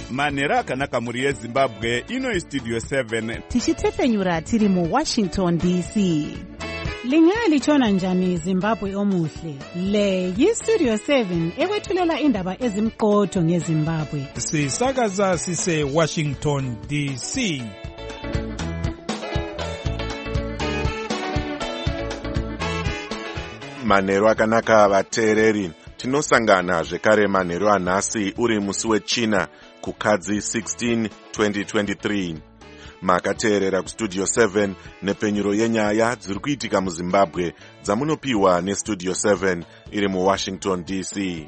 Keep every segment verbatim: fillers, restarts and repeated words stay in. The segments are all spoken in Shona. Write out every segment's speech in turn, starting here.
manhero akanaka mhuri yezimbabwe. Ino istudio seven tichitefenyura tiri muwashington D C. Lingalitshona njani Zimbabwe omuhle? Le yistudio seven ekwethulela indaba ezimqotho ngeZimbabwe. Sisakaza sise Washington D C. Manhero akanaka vateereri, tinosangana zvekare manhero anhasi uri musi wechina kukadzi sixteen twenty twenty-three. Makateerera kustudio seven nepenyuro yenyaya dziri kuitika muZimbabwe dzamunopiwa nestudio seven iri muWashington D C.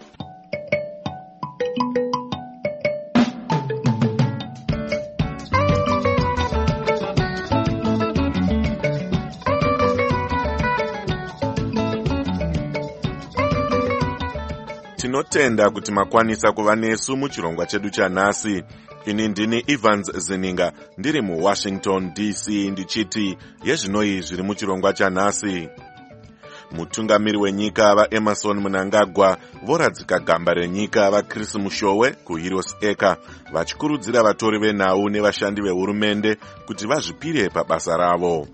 Tinotenda kuti makwanisa kuva nesu muchirongwa chedu chanhasi. Ini ndini Evans Zininga ndiri muWashington D C ndichiti yezvinoi zviri muchirongwa chanhasi. Mutungamiri wenyika vaEmerson Mnangagwa voradzika gamba renyika vaChris Mushowe kuHeroes Acre vachikurudzira vatori venhau nevashandi vehurumende kuti vazvipire pabasa ravo.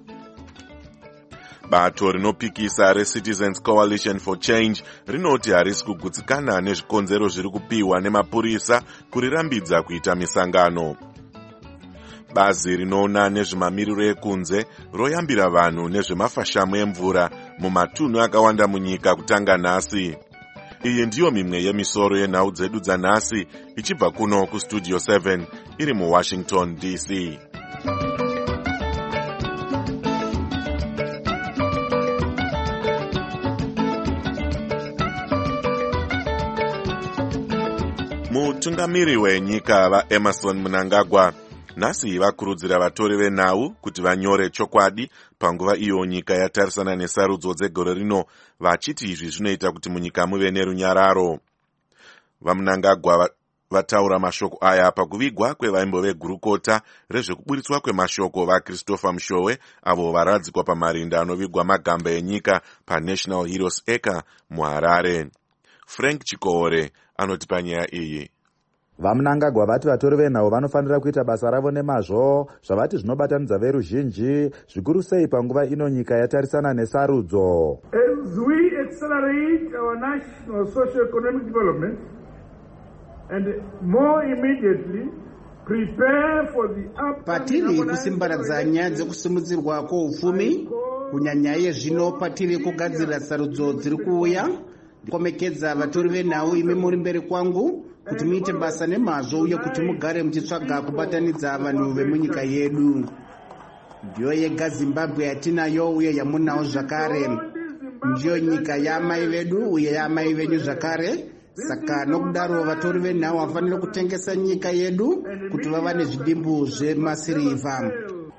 Bato rinopikisa reCitizens Coalition for Change rinoti harisi kugutsikana nezvikonzero zviri kupiwa nemapurisa kurirambidza kuita misangano. Bazi rinoona nezvemamiriro ekunze royambira vanhu nezvemafashamu emvura mumatunhu akawanda munyika kutanga nhasi. Iyi ndiyo mimwe yemisoro yenhau dzedu dzanhasi ichibva kuno kustudio seven iri muWashington D C. Mutungamiri wenyika vaEmerson Mnangagwa nhasi vakurudzira vatori venhau kuti vanyore chokwadi panguva iyo nyika yatarisana nesarudzo dzegore rino, vachiti izvi zvinoita kuti munyika muve nerunyararo. VaMnangagwa vataura mashoko aya pakuvigwa kwevaimbove gurukota rezvekuburitswa kwemashoko vaChristopher Mushowe avo varadzikwa pamarinda anovigwa magamba enyika paNational Heroes Acre muHarare. Frank Chikore anotipa nyaya iyi. VaMnangagwa vati vatori venhau vanofanira kuita basa ravo nemazvo zvavati zvinobatanidza veruzhinji zvikuru sei panguva ino nyika yatarisana nesarudzo. As we accelerate our national socio-economic development and more immediately prepare for the patiri kusimbaradza nyaya dzekusimudzirwa kwoupfumi kunyanya yezvino patiri kugadzirira sarudzo dziri kuuya, ndikomekedza vatori venhau imi muri mberi kwangu kuti muite basa nemazvo uye kuti mugare muchitsvaga kubatanidza vanhu vemunyika yedu. Ndiyo yega Zimbabwe yatinayo uye yamunawo zvakare. Ndiyo nyika yamai vedu uye yamai venyu zvakare. Saka nokudaro vatori venhau vafanira kutengesa nyika yedu kuti vava nezvidimbu zvemasirivha.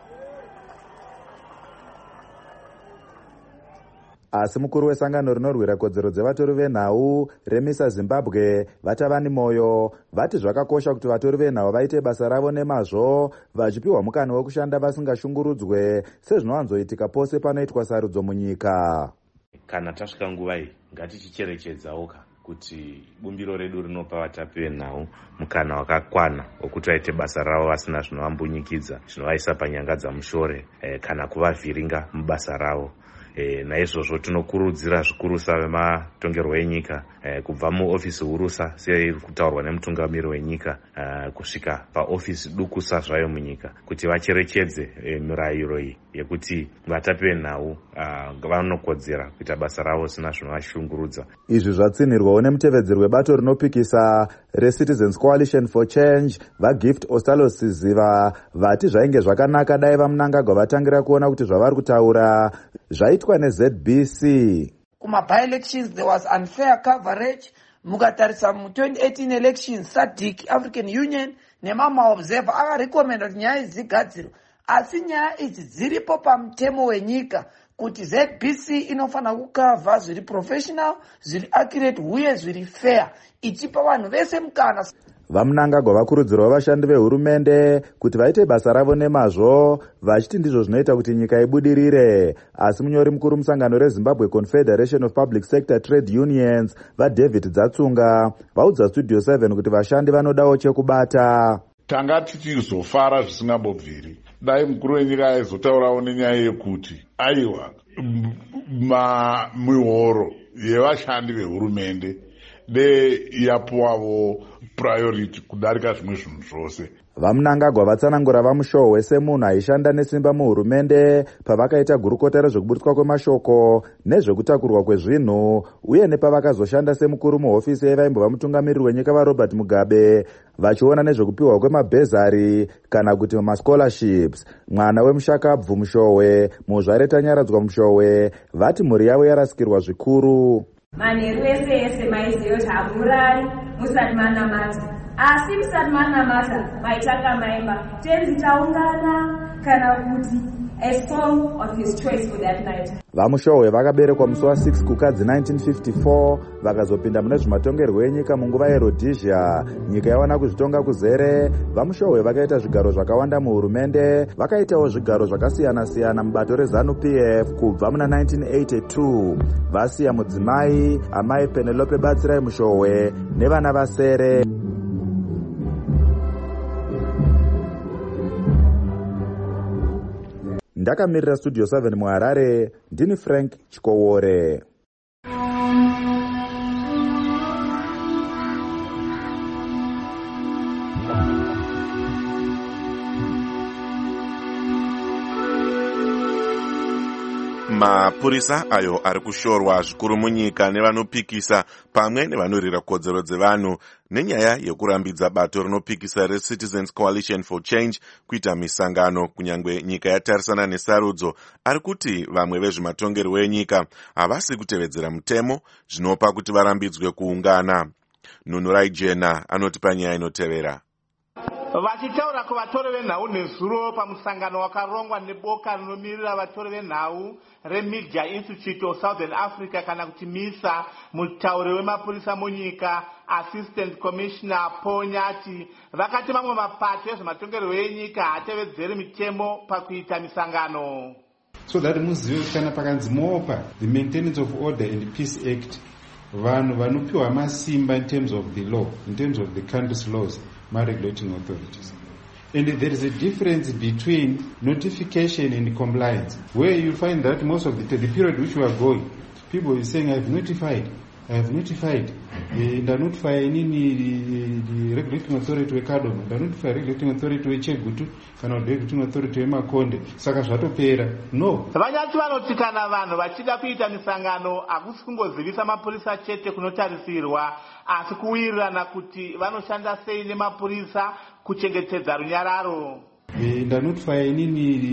Asi mukuru wesangano rinorwira kodzero dzevatori venhau Remisa Zimbabwe vatavani moyo vati zvakakosha kuti vatori venhau vaite basa ravo nemazvo vachipiwa mukana wekushanda vasingashungurudzwe sezvinowanzoitika pose panoitwa sarudzo munyika. Kana tasvika nguva iyi ngatichicherechedzawo kuti bumbiro redu rinopa vatapi venhau mukana wakakwana wekuti vaite basa ravo vasina zvinovambunyikidza zvinovaisa panyanga dzamushore eh, kana kuvavhiringa mubasa ravo. E, naizvozvo tinokurudzira zvikurusa vematongerwo enyika e, kubva muofisi hurusa seiri kutaurwa nemutungamiri wenyika e, kusvika paofisi dukusa zvayo munyika kuti vacherechedze e, mirayiro iyi yekuti vatapi venhau vanokodzera kuita basa ravo sina zvinovashungurudza. Izvi zvatsinirwawo nemutevedzeri webato rinopikisa reCitizens Coalition for Change vaGift Ostalos Ziva vati zvainge zvakanaka dai vaMnangagwa vatangira kuona kuti zvavari kutaura zvaitwa neZ B C. Kuma by-elections there was unfair coverage. Mukatarisa mu twenty eighteen elections S A D C African Union nemama observer akarekomenda kuti nyaya dzigadzirwe, asi nyaya idzi dziripo pamutemo wenyika kuti Z B C inofana kukava zviri professional, zviri accurate uye zviri fair, ichipa vanhu vese mukana. vamunangagwa vakurudzirawo vashandi vehurumende kuti vaite basa ravo nemazvo, vachiti ndizvo zvinoita kuti nyika ibudirire. Asi munyori mukuru musangano reZimbabwe Confederation of Public Sector Trade Unions vaDavid Dzatsunga vaudza Studio seven kuti vashandi vanodawo chekubata. Tanga tichizofara zvisingambobviri dai mukuru wenyika aizotaurawo nenyaya yekuti aiwa mihoro yevashandi vehurumende de yapuwavo priority kudarika zvimwe zvinhu zvose. Vamunangagwa vatsanangura vamushohwe semunhu aishanda nesimba muhurumende pavakaita gurukota rezvekuburiswa kwemashoko nezvekutakurwa kwezvinhu, uye nepavakazoshanda semukuru muhofisi yevaimbova mutungamiriri wenyika vaRobert Mugabe vachiona nezvekupiwa kwemabhezari kana kuti mascholarships. Mwana wemushakabvu Mushohwe, muzvareta Nyaradzwa Mushohwe vati mhuri yavo yarasikirwa zvikuru. Manheru ese ese maiziva kuti hamurari musati manamata, asi musati manamata maitanga maimba tenzi taungana kana kuti a song of his choice for that night. Vamushohwe vakaberekwa musi wa6 kukadzi nineteen fifty-four vakazopinda mune zvimatongerwo enyika munguva yeRhodesia. Nyika yawana kuzvitonga kuzere. Vamushohwe vakaita zvigaro zvakawanda muhurumende, vakaitawo zvigaro zvakasiyana-siyana mubato reZANU-P F kubva muna nineteen eighty-two. Vasiya mudzimai amai Penelope Batsirai Mushohwe nevana vasere. Ndakamirira Studio seven muHarare, ndini Frank Chikowore. Mapurisa ayo ari kushorwa zvikuru munyika nevanopikisa pamwe nevanorira kodzero dzevanhu nenyaya yekurambidza bato rinopikisa reCitizens Coalition for Change kuita misangano kunyangwe nyika yatarisana nesarudzo. Ari kuti vamwe vezvematongerwo enyika havasi kutevedzera mutemo zvinopa kuti varambidzwe kuungana. Nunurai Jena anoti panyaya inotevera. Vachitaura kuvatori venhau nezuro pamusangano wakarongwa neboka rinomirira vatori venhau reMedia Institute of Southern Africa kana kuti MISA, mutauri wemapurisa munyika Assistant Commissioner Paul Nyati vakati mamwe mapato ezvematongerwo enyika haatevedzeri mitemo pakuita misangano. So that muzive kana pakanzi mopa the Maintenance of Order and Peace Act, vanhu vanopiwa masimba in terms of the law, in terms of the country's laws, my regulating authorities. And there is a difference between notification and compliance, where you find that most of the, the period which we are going, people are saying, I've notified, I have notified, and I notify any the regulating authority to Ekadom, and I notify regulating authority to Echegutu, and I regulating authority to Emakonde, Saka Svatopera. No. Vanyati vanoti kana vanhu vachida kuita misangano hakusi kungozivisa mapurisa chete kunotarisirwa, asi kuwirirana kuti vanoshanda sei nemapurisa kuchengetedza runyararo. And I notify any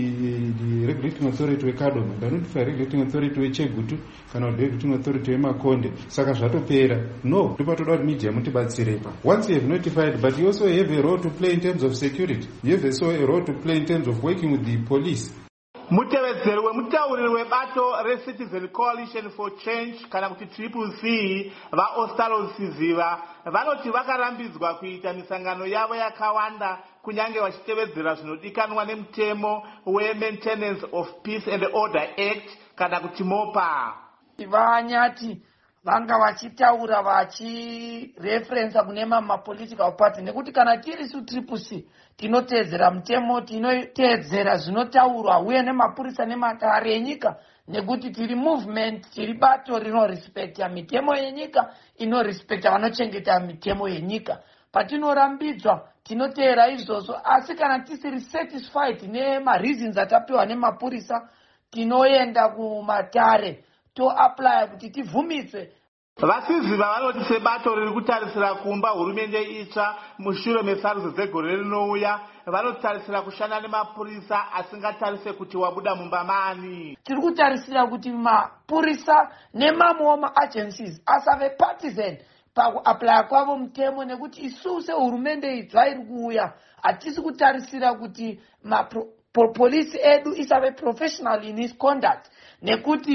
the regulating authority to Ekadom, and I notify regulating authority to Echegutu, and I regulating authority to Emakonde, Saka Svatopera. No. Media Once you have notified, but you also have a role to play in terms of security. You have also a role to play in terms of working with the police. Mutevedzeri wemutauriri webato reCitizen Coalition for Change kana kuti Triple C vaOstalo Siziva vanoti vakarambidzwa kuita misangano yavo yakawanda kunyange vachitevedzera zvinodikanwa nemutemo weMaintenance of Peace and Order Act kana kuti MOPA. Vanyati vanga vachitaura vachireferensa kune mamwe political party nekuti kana tiri su Triple C tinoteedzera mutemo, tinoteedzera zvinotaurwa uye nemapurisa nematare enyika nekuti tiri movement, tiri bato rinorespekta mitemo yenyika, inorespekta vanochengeta mitemo yenyika. Patinorambidzwa tinoteera izvozvo, asi kana tisiri satisfied nemareasons atapiwa nemapurisa tinoenda kumatare to apply kuti tibvumiswe. Vasiziva vanoti sebato riri kutarisira kumba hurumende itsva mushure mesarudzo dzegore rinouya, vanotarisira kushanda nemapurisa asingatarise kuti wabuda mumba mani. Tiri kutarisira kuti mapurisa nemamwewo maagencies asave partisan pakuapply kwavo mutemo, nekuti isusu sehurumende itsva iri kuuya hatisi kutarisira kuti mapolisi edu isave professional in its conduct, nekuti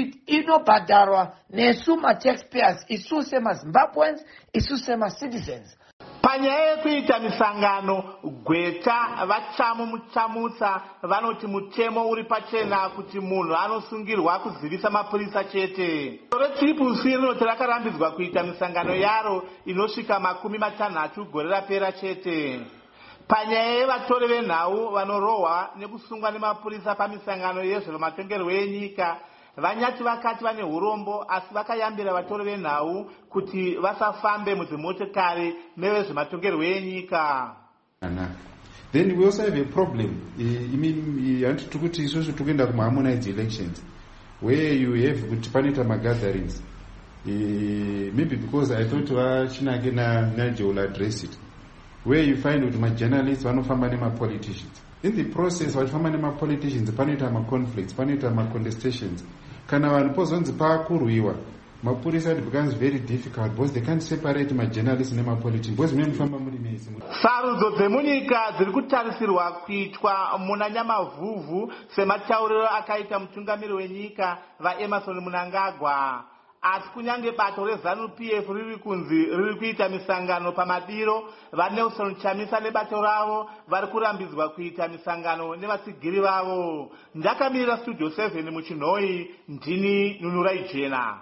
inobhadharwa nesu ma taxpayers, isu sema Zimbabweans, isu sema citizens. Panyaya yekuita misangano gweta vachamu muchamutsa vanoti mutemo uri pachena kuti munhu anosungirwa kuzivisa mapurisa chete. Retriple C rinoti rakarambidzwa kuita misangano yaro inosvika makumi matanhatu gore rapera chete. Panyaya yevatori venhau vanorohwa nekusungwa nemapurisa pamisangano yezvematongerwo enyika, vanyati vakati vane urombo asi vakayambira vatori venhau kuti vasafambe mudzimotokari nevezvematongerwo enyika. Then we also have a problem. I mean, handiti kuti isusu tokuenda kuma-harmonized elections where you have kuti panoita ma-gatherings. Maybe because I thought vachinake naNigel will address it, where you find kuti ma-journalists vanofamba nema-politicians. In the process vachifamba nema-politicians panoita ma-conflicts, panoita ma-contestations. Kana vanhu pozonzi pakurwiwa, mapurisa, it becomes very difficult because they can't separate ma-journalists nema-politicians because munofamba muri mese. Sarudzo dzemunyika dziri kutarisirwa kuitwa muna Nyamavhuvhu sematauriro akaita mutungamiri wenyika vaEmmerson Mnangagwa. Asi kunyange bato reZANU-P F riri kunzi riri kuita misangano pamadiro, vaNelson Chamisa nebato ravo vari kurambidzwa kuita misangano nevatsigiri vavo. Ndakamirira Studio seven muChinhoi, ndini Nunurai Jena.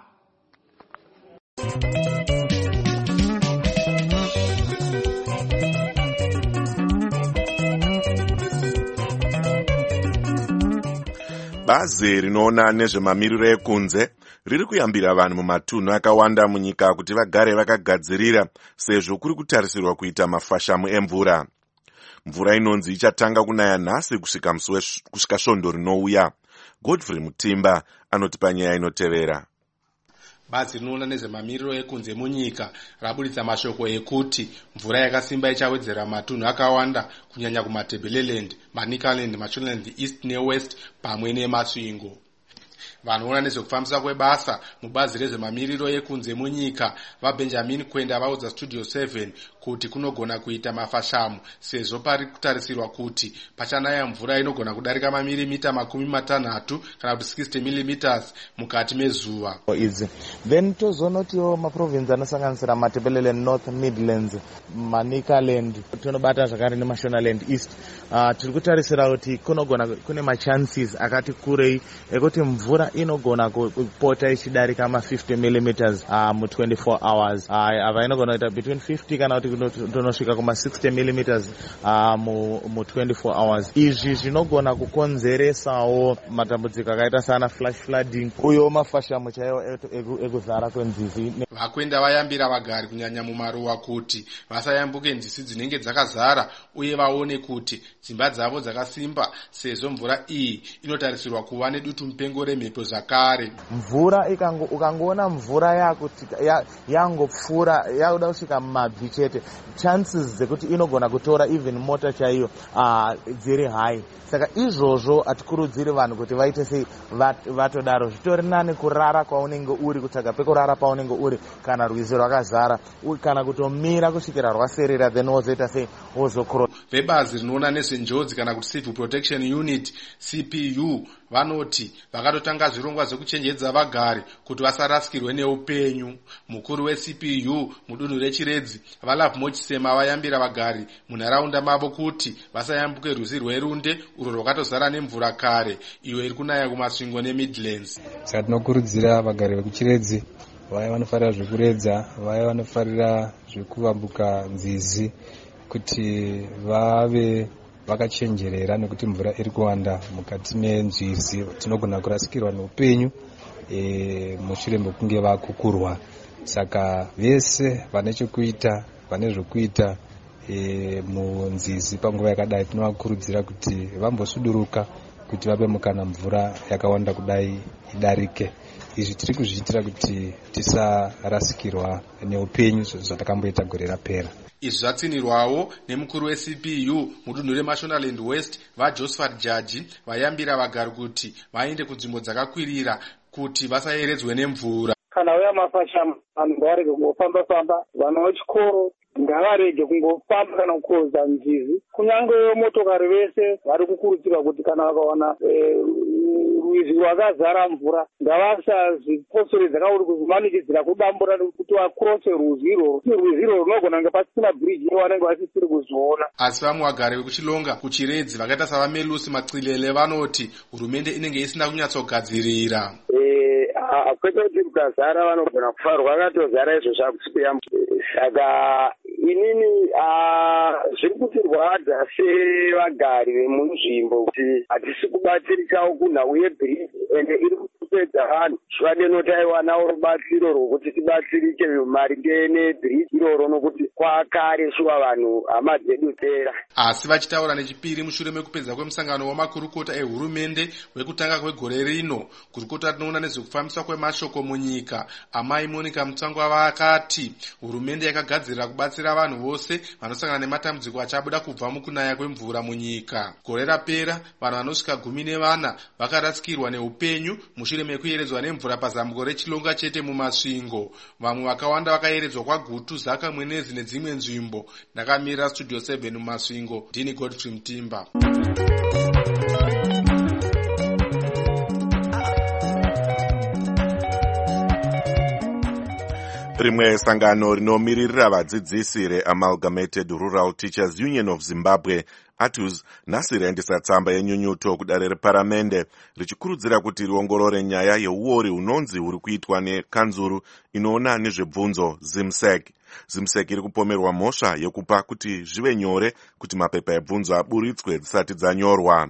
Bazi rinoona nezvemamiriro ekunze riri kuyambira vanhu mumatunhu akawanda munyika kuti vagare vakagadzirira sezvo kuri kutarisirwa kuita mafashamu emvura. Mvura inonzi ichatanga kunaya nhasi kusvika musi kusvika svondo rinouya. Godfrey Mutimba anoti panyaya inotevera. Bazi rinoona nezvemamiriro ekunze munyika rabuditsa mashoko ekuti mvura yakasimba ichawedzera matunhu akawanda kunyanya kumaTebeleland, Manicaland, Mashonaland East neWest pamwe neMasvingo. Vanoona nezvekufambisa kwebasa mubazi rezvemamiriro ekunze munyika vaBenjamin Kwenda vaudza Studio seven kuti kunogona kuita mafashamu sezvo pari kutarisirwa kuti pachanaya mvura inogona kudarika mamilimita makumi matanhatu kana kuti sixty millimeters mukati mezuva. Then tozonotiwo maprovince anosanganisira maTebeleland North, Midlands, Manicaland, tonobata zvakare neMashonaland East. Uh, tiri kutarisira kuti kunogona kune machances akati kurei ekuti mvura inogona kupota ichidarika ma fifty millimeters uh, mu twenty-four hours. Uh, ava inogona kuita between fifty kana kuti tonosvika kuma sixty millimeters uh, mu, mu twenty-four hours. Izvi zvinogona kukonzeresawo matambudziko akaita sana flash flooding uyo mafashamu chaiwo ekuzara kwenzizi. Vakwenda vayambira vagari kunyanya mumaruwa kuti vasayambuke nzizi dzinenge dzakazara uye vaone kuti dzimba dzavo dzakasimba sezvo mvura iyi inotarisirwa kuva nedutu mupengo remhepo zvakare. Mvura ikango ukangoona mvura yakuti yangopfura yakuda kusvika mumabvi chete, chances dzekuti inogona kutora even mota chaiyo uh, dziri high. Saka izvozvo atikurudziri vanhu kuti vaite sei vatodaro. Zvitori nani kurara kwaunenge uri, kutsvaga pekurara paunenge uri kana rwizi rwakazara kana kutomira kusvikira rwaserera then wozoita sei wozokro. Vebazi rinoona nezvenjodzi kana kuti Civil Protection Unit C P U vanoti vakatotanga zvirongwa zvekuchenjedza vagari kuti vasarasikirwe neupenyu. Mukuru we-C P U mudunhu reChiredzi Valav Mochisema vayambira vagari munharaunda mavo kuti vasayambuke rwizi rwerunde urwo rwakatozara nemvura kare iyo iri kunaya kuMasvingo neMidlands. Saka tinokurudzira vagari vekuChiredzi vaya vanofarira zvekuredza, vaya vanofarira zvekuvambuka nzizi kuti vave vakachenjerera nekuti mvura iri kuwanda mukati menzizi, tinogona kurasikirwa neupenyu e, mushure mekunge vakukurwa. Saka vese vane chekuita vane zvokuita e, munzizi panguva yakadai tinovakurudzira kuti vambosuduruka kuti vape mukana mvura yakawanda kudai idarike. Izvi tiri kuzviitira kuti tisarasikirwa neupenyu zvatakamboita gore rapera. Izvi zvatsinirwawo nemukuru we-C P U mudunhu reMashonaland West vaJosephat Jaji vayambira vagari kuti vaende kunzvimbo dzakakwirira kuti vasayeredzwe nemvura. Kana uya mafashamu vanhu ngavarege kungofamba famba, vana vechikoro ngavarege kungofamba kana kukoza nzizi. Kunyange motokari vese vari kukurudzirwa kuti kana vakawana rwizi rwakazara mvura ngavasazviposoredzera kuti kuzvimanikidzira kudambura kuti vakurose rwizi irworwo kuti rwizi irworwo runogona kunge pasina bridge iwanenge vasisiri kuzviona. Asi vamwe vagari vekuchilonga kuchiredzi vakaita savamelusi Macilele vanoti hurumende inenge isina kunyatsogadzirira. Kwete kuti rukazara vanogona kufa, rwakatozara izvo zvakusiya. Saka inini zviri kutirwadza sevagari vemunzvimbo kuti hatisi kubatsirikawo kunhau yebridge ende iri kupedza vanhu. Zvivade notaiwanawo rubatsiro rwokuti tibatsirike maringe nebridge iroro nokuti kwakare shuwa vanhu hama dzedu pera. Asi vachitaura nechipiri mushure mekupedza kwemusangano wamakurukota ehurumende wekutanga kwegore rino, kurukota rinoona nezvekufambiswa kwemashoko munyika amai Monica Mutsangwa vakati hurumende yakagadzirira kubatsira vanhu vose vanosangana nematambudziko achabuda kubva mukunaya kwemvura munyika. Gore rapera vanhu vanosvika gumi nevana vakarasikirwa neupenyu mushure mekuyeredzwa nemvura pazambuko rechilonga chete mumasvingo. Vamwe vakawanda vakayeredzwa kwaGutu, Zaka, Mwenezi nedzimwe nzvimbo. Ndakamirira Studio seven mumasvingo, ndini Godfrey Mtimba. Rimwe sangano rinomiririra vadzidzisi reAmalgamated Rural Teachers Union of Zimbabwe ATUZ nhasi raendesa tsamba yenyunyuto kudare reparamende richikurudzira kuti riongorore nyaya yeuori hunonzi huri kuitwa nekanzuru inoona nezvebvunzo ZIMSEC. ZIMSEC iri kupomerwa mhosva yekupa kuti zvive nyore kuti mapepa ebvunzo aburitswe dzisati dzanyorwa.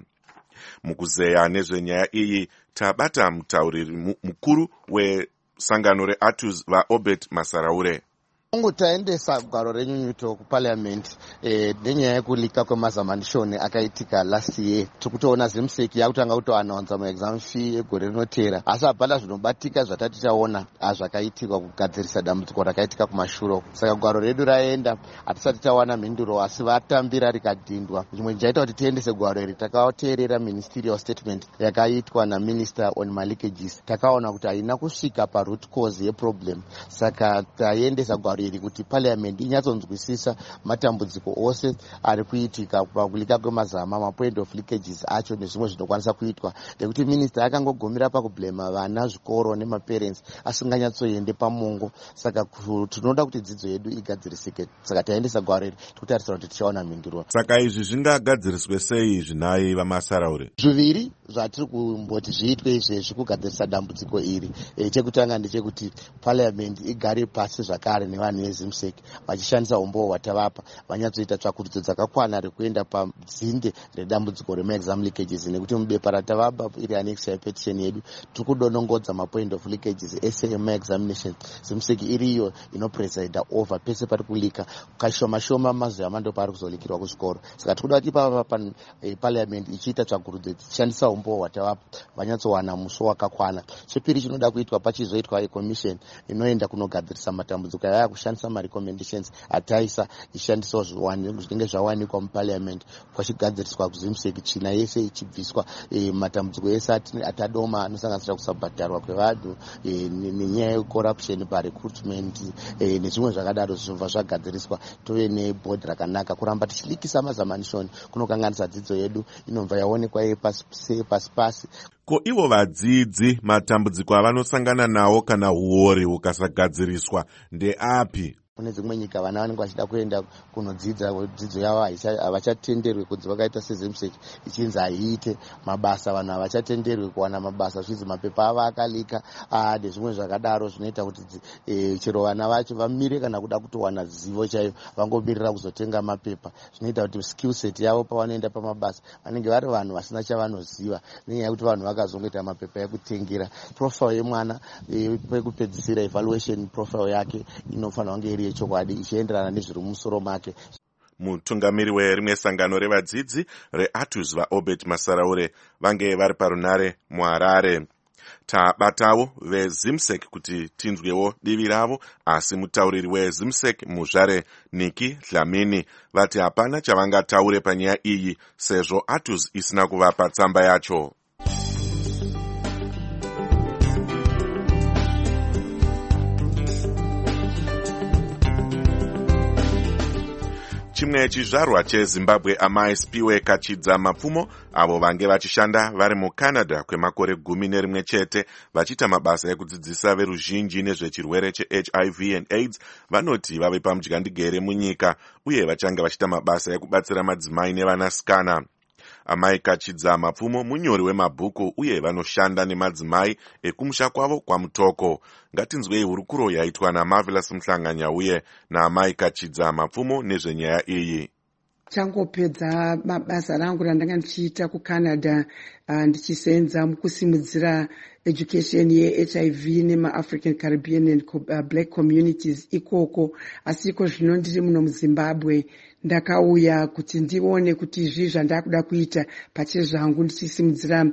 Mukuzeya nezvenyaya iyi tabata mutauriri mukuru we sangano reATUZ vaObert Masaraure. Ongo taendesa gwaro renyunyuto kuparliament eh, nenyaya yekulika kwemazamanishoni akaitika last year. Tikutoona ZIMSEC yakutanga kutoannounce maexam fee egore rinotera, asi apana zvinobatika zvatati taona zvakaitika kugadzirisa dambudziko rakaitika kumashuro. Saka gwaro redu raenda hatisati tawana mhinduro, asi vatambira rikadhindwa. Zvimwe zvaita kuti tiendese gwaro iri, takateerera ministerial statement yakaitwa naminister on my leakages. Takaona kuti haina kusvika paroot cause yeproblem, saka taendesa gwaro iri kuti parliament inyatsonzwisisa matambudziko ose ari kuitika pakulika kwemazama, mapoint of leakages acho nezvimwe zvinokwanisa kuitwa, nekuti minister akangogomera pakublema vana, zvikoro nemaparents asinganyatsoende pamongo. Saka tinoda kuti dzidzo yedu igadzirisike, saka taendesa gwaro iri tikutarisira kuti tichaona mhinduro. Saka izvi zvingagadziriswe sei zvinai vaMasaraure? Zviviri zvatiri kumboti zviitwe izvezvi kugadzirisa dambudziko iri. E, chekutanga ndechekuti parliament igare pasi zvakare nevanhu veZIMSEC vachishandisa umbowo hwatavapa, vanyatsoita tsvakurudzo dzakakwana rekuenda padzinde redambudziko remaexam leakages, nekuti mubepa ratavapa iri annex yapetition yedu tiri kudonongodza mapoint of leakages ese emaexamination. ZIMSEC iriyo inopresida over pese pari kulika, kashoma shoma mazuva mando pari kuzolikirwa kuzvikoro. Saka tiri kuda kuti ipapa parliament ichiita tsvakurudzo ichishandisa umbowo hwatavapa vanyatsowana muso wakakwana. Chepiri chinoda kuitwa pachizoitwa commission inoenda kunogadzirisa matambudziko aya kushandisa marecommendations ataisa ishandiswa zvinenge zvawanikwa muparliament kwachigadziriswa kuZIMSEC, china yese ichibviswa, e, matambudziko ese atadoma anosanganisira kusabhadharwa kwevanhu, e, nenyaya yecorruption parecruitment, e, nezvimwe zvakadaro zvinobva zvagadziriswa. Tove nebhodhi rakanaka kuramba tichilikisa mazamanishoni kunokanganisa dzidzo yedu inobva yaonekwa yepasi pasi. Ko ivo vadzidzi matambudziko avanosangana nawo kana huori hukasagadziriswa ndeapi? Kune dzimwe nyika vana vanenge vachida kuenda kunodzidza dzidzo yavo havachatenderwi kunzi vakaita seZIMSEC ichinzi haiite mabasa, vanhu havachatenderwi kuwana mabasa zvizi mapepa avo akalika nezvimwe zvakadaro. Zvinoita kuti e, chero vana vacho vamire kana kuda kutowana zivo chaivo vangomirira kuzotenga mapepa. Zvinoita kuti skill set yavo pavanoenda pamabasa vanenge vari vanhu vasina chavanoziva, nenyaya yekuti vanhu vakazongoita mapepa ekutengera. Profile yemwana e, pekupedzisira evaluation profile yake inofanira kunge iri yechokwadi ichienderana nezviri mumusoro make. Mutungamiri werimwe sangano revadzidzi reATUZ vaObert Masaraure vange vari parunare muHarare. Tabatawo veZIMSEC kuti tinzwewo divi ravo, asi mutauriri weZIMSEC muzvare Nikki Dlamini vati hapana chavangataure panyaya iyi sezvo ATUZ isina kuvapa tsamba yacho. chimwe chizvarwa chezimbabwe amai Spiwe Kachidza Mapfumo avo vange vachishanda vari mucanada kwemakore gumi nerimwe chete vachiita mabasa ekudzidzisa veruzhinji nezvechirwere cheH I V and AIDS vanoti vave pamudyandegere munyika uye vachange vachiita mabasa ekubatsira madzimai nevanasikana. Amai Kachidza Mapfumo munyori wemabhuku uye vanoshanda nemadzimai ekumusha kwavo kwamutoko. Ngatinzwei hurukuro yaitwa naMarvelous Mhlanganya uye naamai Kachidza Mapfumo nezvenyaya iyi. Changopedza mabasa rangu randanga ndichiita kuCanada uh, ndichisenza mukusimudzira education yeH I V nemaAfrican Caribbean and uh, Black communities ikoko, asi iko zvino ndiri muno muZimbabwe ndakauya kuti ndione kuti izvi zvandakuda kuita pachezvangu ndichisimudzira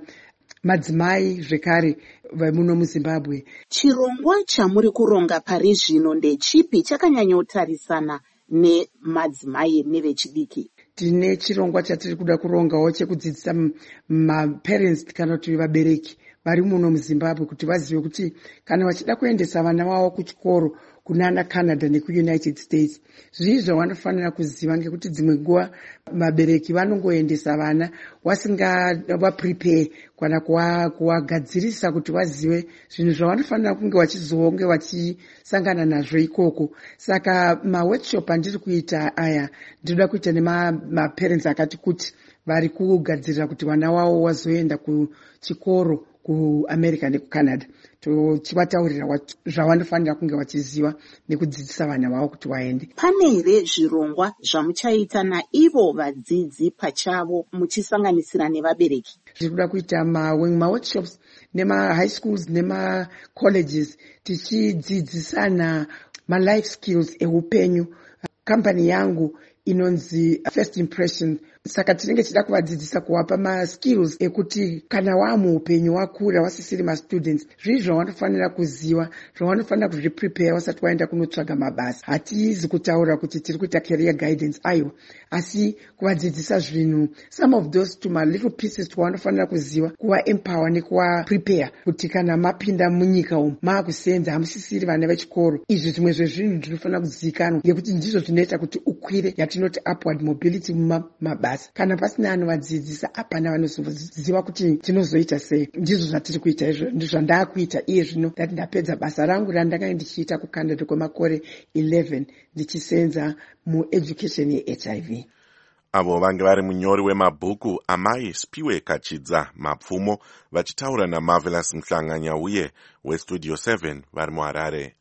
madzimai zvekare muno muZimbabwe. Chirongwa chamuri kuronga pari zvino ndechipi chakanyanyotarisana nemadzimai nevechidiki? Tine chirongwa chatiri kuda kurongawo chekudzidzisa maparents kana kuti vabereki vari muno muZimbabwe kuti vazive kuti kana vachida kuendesa vana vavo kuchikoro kunana Canada nekuUnited States zvizvi zvavanofanira kuziva, ngekuti dzimwe nguva vabereki vanongoendesa vana wasinga vaprepare kana kuvagadzirisa kuti vazive zvinhu zvavanofanira kunge vachizonge vachisangana nazvo ikoko. Saka maworkshop andiri kuita aya ndinoda kuita nemaparents akati kuti vari kugadzirira kuti vana wavo vazoenda kuchikoro kuAmerica nekuCanada, tochivataurira zvavanofanira kunge vachiziva nekudzidzisa vana vavo kuti vaende. Pane here zvirongwa zvamuchaita naivo vadzidzi pachavo muchisanganisira nevabereki? Tiri kuda kuita maworkshops nemahigh schools nemacolleges tichidzidzisana malife skills eupenyu. Kampani yangu inonzi First Impression, saka tinenge tichida kuvadzidzisa kuwapa maskills ekuti kana wamuupenyu wakura wasisiri mastudents zvizvi zvavanofanira kuziva, zvavanofanira kuzviprepare vasati vaenda kunotsvaga mabasa. Hatizi kutaura kuti tiri kuita career guidance ayo, asi kuvadzidzisa zvinhu, some of those tuma little pieces twavanofanira kuziva, kuva empower nekuva prepare kuti kana mapinda munyika umu maakusenza hamusisiri vana vechikoro. Izvi zvimwe zvezvinhu zvinofanira kuzivikanwa ngekuti ndizvo zvinoita kuti ukwire, yatinoti upward mobility mumabasa. Kana pasina anovadzidzisa hapana vanozoziva kuti tinozoita sei. Ndizvo zvatiri kuita izvo, ndizvo ndakuita iye zvino ndati ndapedza basa rangu randanga ndichiita kuCanada kwemakore eleven ndichisenza mueducation yeH I V. Avo vange vari munyori wemabhuku amai Spiwe Kachidza Mapfumo vachitaura naMarvelous Mhlanganya uye weStudio seven vari muHarare.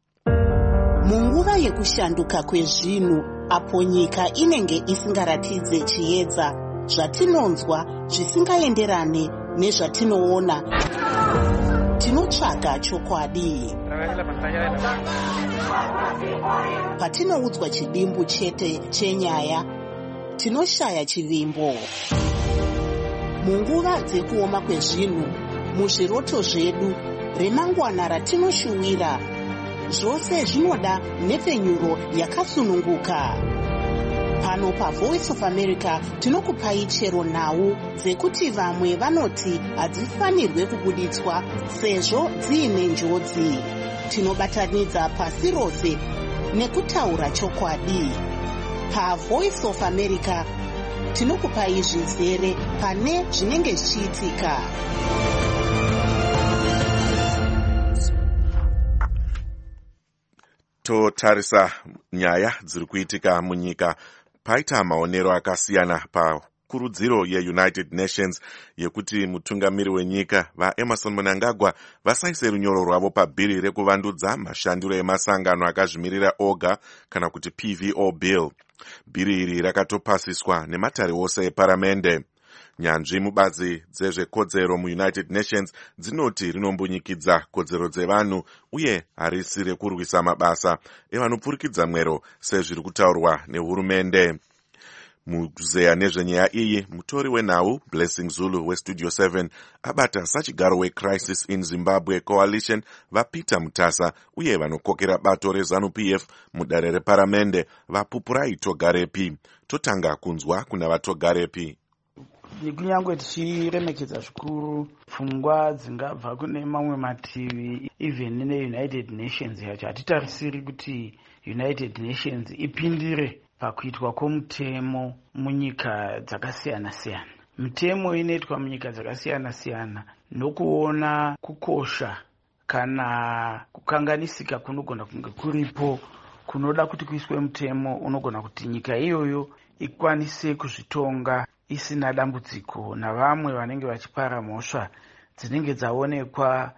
Munguva yekushanduka kwezvinhu apo nyika inenge isingaratidze chiedza, zvatinonzwa zvisingaenderane nezvatinoona, tinotsvaga chokwadi. Patinoudzwa chidimbu chete chenyaya, tinoshaya chivimbo. Munguva dzekuoma kwezvinhu, muzviroto zvedu, remangwana ratinoshuwira, zvose zvinoda nhepfenyuro yakasununguka. Pano paVoice of America tinokupai chero nhau dzekuti vamwe vanoti hadzifanirwe kubuditswa sezvo dziine njodzi. Tinobatanidza pasi rose nekutaura chokwadi. PaVoice of America tinokupai zvizere pane zvinenge zvichiitika. Totarisa nyaya dziri kuitika munyika. Paita maonero akasiyana pakurudziro yeUnited Nations yekuti mutungamiri wenyika vaEmerson Mnangagwa vasaise runyoro rwavo pabhiri rekuvandudza mashandiro emasangano akazvimirira oga kana kuti P V O bill. Bhiri iri rakatopasiswa nematare ose eparamende. Nyanzvi mubazi dzezvekodzero muUnited Nations dzinoti rinombunyikidzwa kodzero dzevanhu uye harisi rekurwisa mabasa evanopfurikidza mwero sezviri kutaurwa nehurumende. Mukuzeya nezvenyaya iyi, mutori wenhau Blessing Zulu weStudio seven abata sachigaro weCrisis in Zimbabwe Coalition vaPeter Mutasa uye vanokokera bato reZANU-P F mudare reparamende vaPupurai Togarepi. Totanga kunzwa kuna vaTogarepi. Kunyange tichiremekedza zvikuru pfungwa dzingabva kune mamwe mativi, even neUnited Nations yacho hatitarisiri kuti United Nations ipindire pakuitwa kwomutemo munyika dzakasiyana-siyana. Mitemo inoitwa munyika dzakasiyana-siyana nokuona kukosha kana kukanganisika kunogona kunge kuripo kunoda kuti kuiswe mutemo unogona kuti nyika iyoyo ikwanise kuzvitonga isina dambudziko navamwe vanenge vachipara mhosva dzinenge dzaonekwa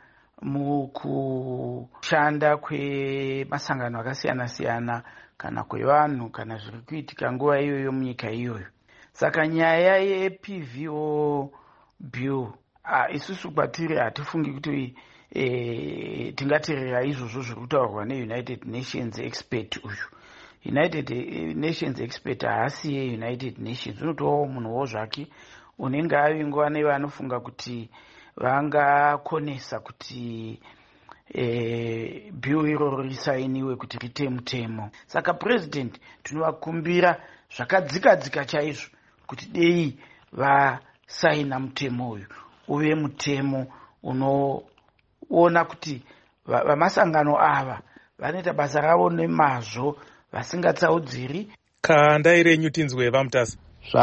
mukushanda kwemasangano akasiyana-siyana kana kwevanhu kana zviri kuitika nguva iyoyo munyika iyoyo. Saka nyaya ye-P V O bill isusu kwatiri hatifungi kuti e, tingateerera izvozvo zviri kutaurwa ne-United Nations expert uyu. United Nations expert haasi ye-United Nations, unotovawo munhuwo zvake unenge avingwa nevanofunga kuti vangakonesa kuti e, bill iroro risainiwe kuti rite mutemo. Saka president tinovakumbira zvakadzika-dzika chaizvo kuti dei vasaina mutemo uyu uve mutemo unoona kuti vamasangano ava vanoita basa ravo nemazvo vasingatsaudziri. Kandai renyu tinzwe vamutasa.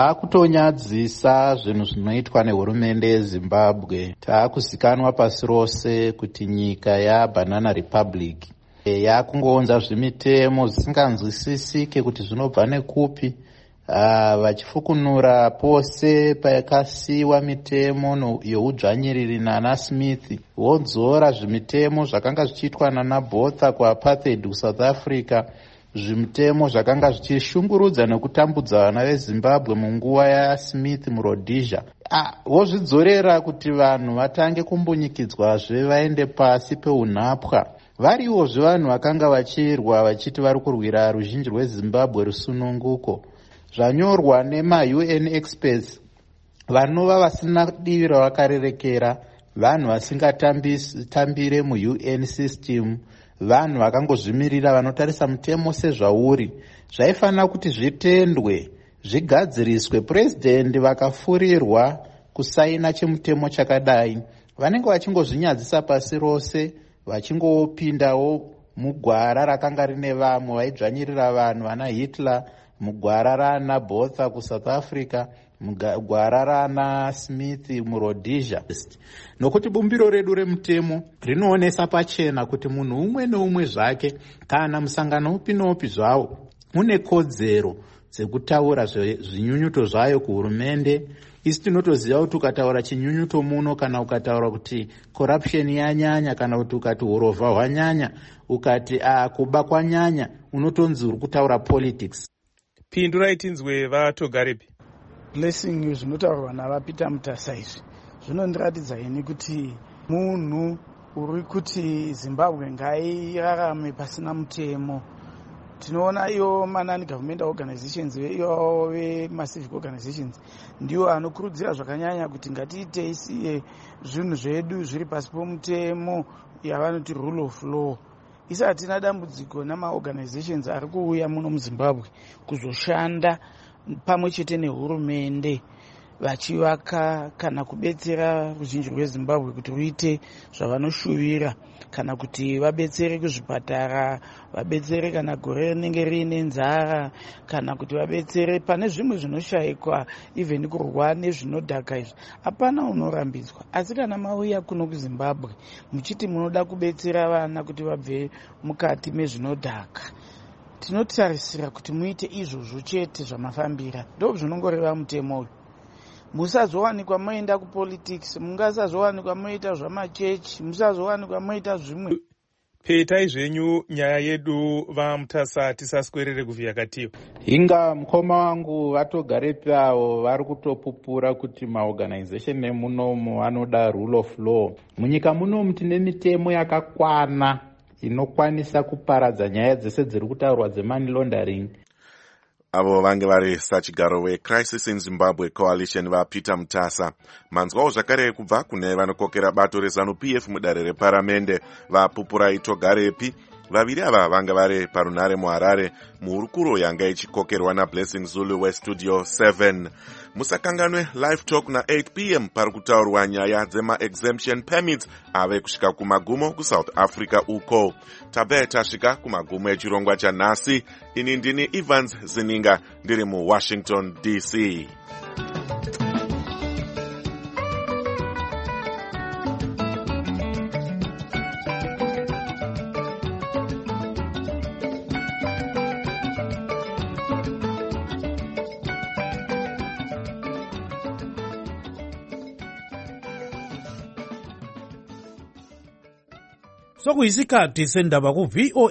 Zvakutonyadzisa zvinhu zvinoitwa nehurumende yeZimbabwe. Taakuzikanwa pasi rose kuti nyika yaBanana Republic yakungounza zvimitemo zvisinganzwisisike kuti zvinobva nekupi. Uh, vachifukunura pose pakasiwa mitemo youdzvanyiriri nana Smith, vodzora zvimitemo zvakanga zvichiitwa nana Botha kuapartheid kuSouth Africa, zvimitemo zvakanga zvichishungurudza nekutambudza vana veZimbabwe munguva yaSmith muRhodesia. Ah, vozvidzorera kuti vanhu vatange kumbunyikidzwazve vaende pasi peunhapwa. Varivozve vanhu vakanga vachirwa vachiti vari kurwira ruzhinji rweZimbabwe rusununguko. Zvanyorwa nema-U N experts vanova vasina divi ravakarerekera, vanhu vasingatambire mu-U N system, vanhu vakangozvimirira vanotarisa mutemo sezvauri. Zvaifanira kuti zvitendwe, zvigadziriswe. President vakafurirwa kusaina chemutemo chakadai vanenge vachingozvinyadzisa pasi rose, vachingopindawo mugwara rakanga rine vamwe vaidzvanyirira vanhu vana Hitler, mugwara rana Botha kuSouth Africa, mugwara rana Smith muRhodesia. Nokuti bumbiro redu remutemo rinoonesa pachena kuti munhu umwe neumwe zvake kana musangano upi noupi zvawo une kodzero dzekutaura zvinyunyuto zvayo kuhurumende. Isi tinotoziva kuti ukataura chinyunyuto muno, kana ukataura kuti corruption yanyanya, kana kuti ukati urova hwanyanya, ukati ah, kuba kwanyanya, unotonzi uri kutaura politics. Pindurai tinzwe vatogarepi. Blessing zvinotaurwa navaPeter Mutasa izvi zvinondiratidza ini kuti munhu uri kuti Zimbabwe ngairarame pasina mutemo. Tinoona iyo manani government organizations iyo ve-macivic organizations ndiwo anokurudzira zvakanyanya kuti ngatiite isiye zvinhu zvedu zviri pasi pomutemo yavanoti rule of law. Isa hatina dambudziko nama-organizations ari kuuya muno muZimbabwe kuzoshanda pamwe chete nehurumende vachivaka kana kubetsera ruzhinji rweZimbabwe kuti ruite zvavanoshuvira, kana kuti vabetsere kuzvipatara, vabetsere kana gore rinenge riine nzara, kana kuti vabetsere pane zvimwe zvinoshayikwa, even kurwa nezvinodhaka izvi. Hapana unorambidzwa. Asi kana mauya kuno kuZimbabwe muchiti munoda kubetsera vana kuti vabve mukati mezvinodhaka, tinotarisira kuti muite izvozvo chete zvamafambira. Ndo zvinongoreva mutemo uyu. Musazowanikwa moenda kupolitics, mungasazowanikwa moita zvamachechi, musazowanikwa moita zvimwe. Petai zvenyu nyaya yedu vamutasa tisaswerere kuvhiya katiyo. Inga mukoma wangu vatogarepi avo vari kutopupura kuti maorganization emunomu vanoda rule of law. Munyika munomu tine mitemo yakakwana inokwanisa kuparadza nyaya dzese dziri kutaurwa dzemoney laundering. Avo vange vari sachigaro weCrisis in Zimbabwe Coalition vaPeter Mutasa. Manzwawo zvakare kubva kune vanokokera bato reZANU P F mudare reparamende vaPupurai Togarepi vaviri ava vanga vari parunare muharare muhurukuro yanga ichikokerwa naBlessing Zulu westudio seven. Musakanganwe live talk na eight p m pari kutaurwa nyaya dzema-exemption permits ave kusvika kumagumo kuSouth Africa uko. Tabve tasvika kumagumo echirongwa chanhasi. Ini ndini Evans Zininga ndiri muWashington D C. Sokuyisikhathi sendaba ku V O